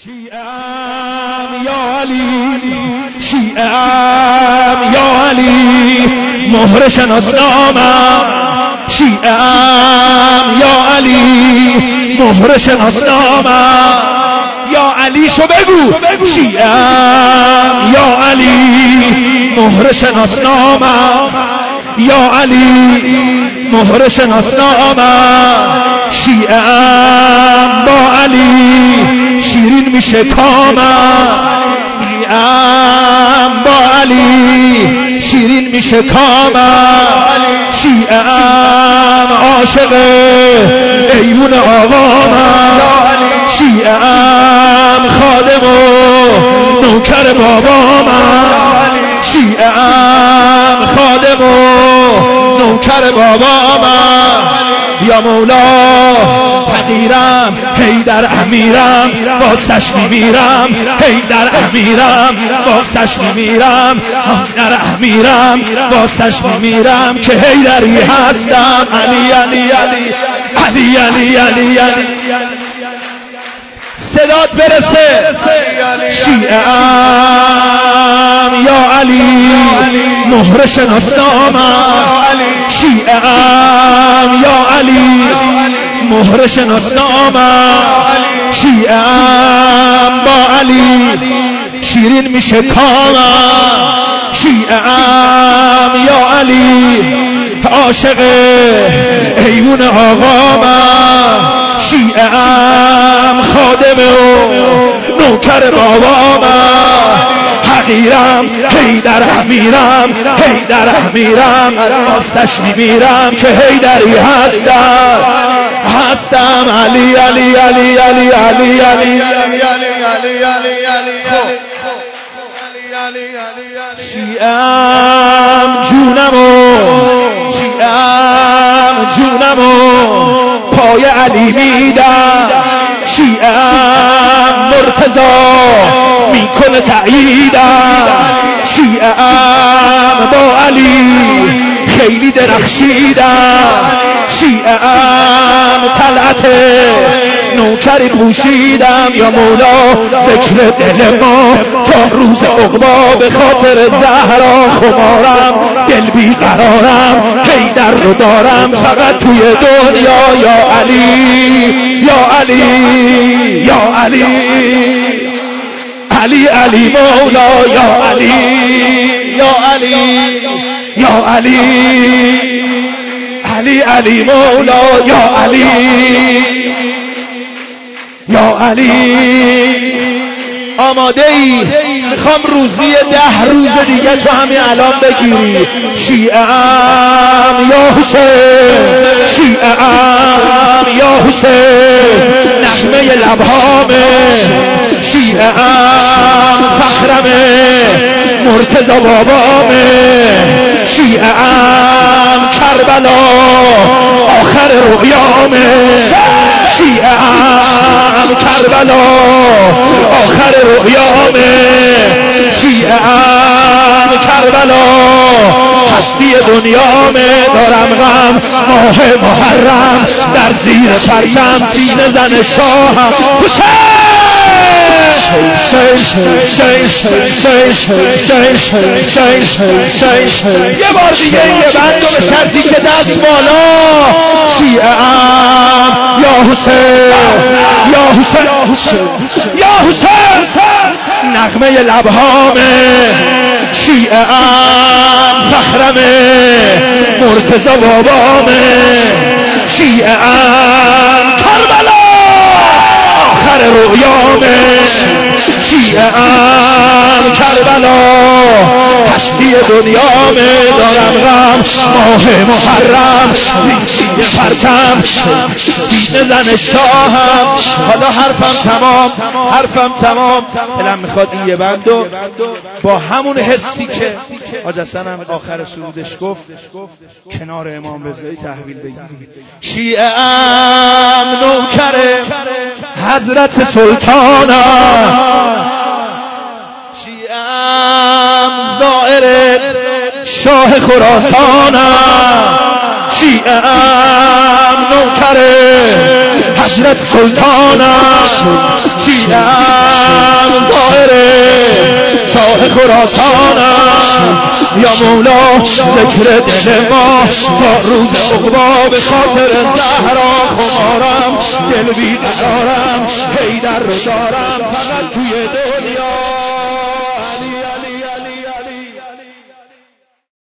شیعه‌ام یا علی، شیعه‌ام یا علی، مهر شناسنامم. شیعه‌ام یا علی، مهر شناسنامم. یا علی شو بگو. شیعه‌ام یا علی، مهر شناسنامم. یا علی، مهر شناسنامم. شیعه‌ام با علی شیرین میشه کامم. شیعه‌ام با علی شیرین میشه کامم. شیعه‌ام عاشق ایمون آقامم. شیعه‌ام خادم و نوکر بابامم. شیعه‌ام خادم و نوکر بابامم. یا مولا فقیرم، حیدر امیرم، واسش میمیرم. حیدر امیرم، واسش میمیرم. حیدر امیرم، واسش میمیرم که حیدری هستم. علی علی علی علی علی علی علی. صدات برسه. شیعه‌ام یا علی، مهر شناسنامم. شیعه‌ام یا علی، مهر شناسنامم. شیعه‌ام با علی شیرین میشه کامم. شیعه‌ام یا علی عاشق ایمون آقامم. شیعه‌ام خادم و نوکر بابامم. حقیرم، حیدر امیرم، حیدر امیرم، واسش میمیرم که حیدری هستم. علی علی علی علی علی علی شیعه‌ام جونمو، شیعه‌ام جونمو پای علی میدم. شیعه‌ام مرتضی میکنه تأییدم. شیعه‌ام با علی خیلی درخشیدم. شیعه‌ام طلعت نوکری پوشیدم. یا مولا ذکر دل ما تا روز عقبا، به خاطر زهرا خمارم، دل بیقرارم، حیدر رو دارم فقط توی دنیا. یا علی یا علی یا علی، علی علی مولا. یا علی یا علی یا علی، علی علی مولا. یا علی یا علی. آماده ای؟ میخوام روزی 10 روز دیگه تو همین الان بگیری. شیعه‌ام یا حسین، شیعه‌ام یا حسین، نغمه لبهامه. شیعه‌ام فخرمه، مرتضی بابامه. شیعه‌ام کربلا آخر رؤیامه. شیعه‌ام کربلا آخر رؤیامه. شیعه‌ام کربلا هستی دنیامه. دارم غم ماه محرم در زیر پرچم سینه زن شاهم. یه بار دیگه یه بندو به شرطی که دست بالا. شیعه‌ام یا حسین، یا حسین، یا حسین، نغمه لبهامه. شیعه‌ام فخرمه، مرتضی بابامه. شیعه‌ام کربلا آخر رؤیامه. شیعه‌ام کربلا هستی دنیامه. دارم غم ماه محرم زیر پرچم سینه زن شاهم. حالا حرفم تمام. دلم میخواد این یه بندو با همون حسی که حاج حسن هم آخر سرودش گفت کنار امام رضایی تحویل بگیری. شیعه‌ام نوکر حضرت سلطانم. شیعه‌ام زائر شاه خراسانم. شیعه‌ام نوکر حضرت سلطانم. شیعه‌ام خراسانم یا مولا ذکر دل ما تا روز عقبا به خاطر زهرا خمارم دل بیقرارم حیدر رو دارم فقط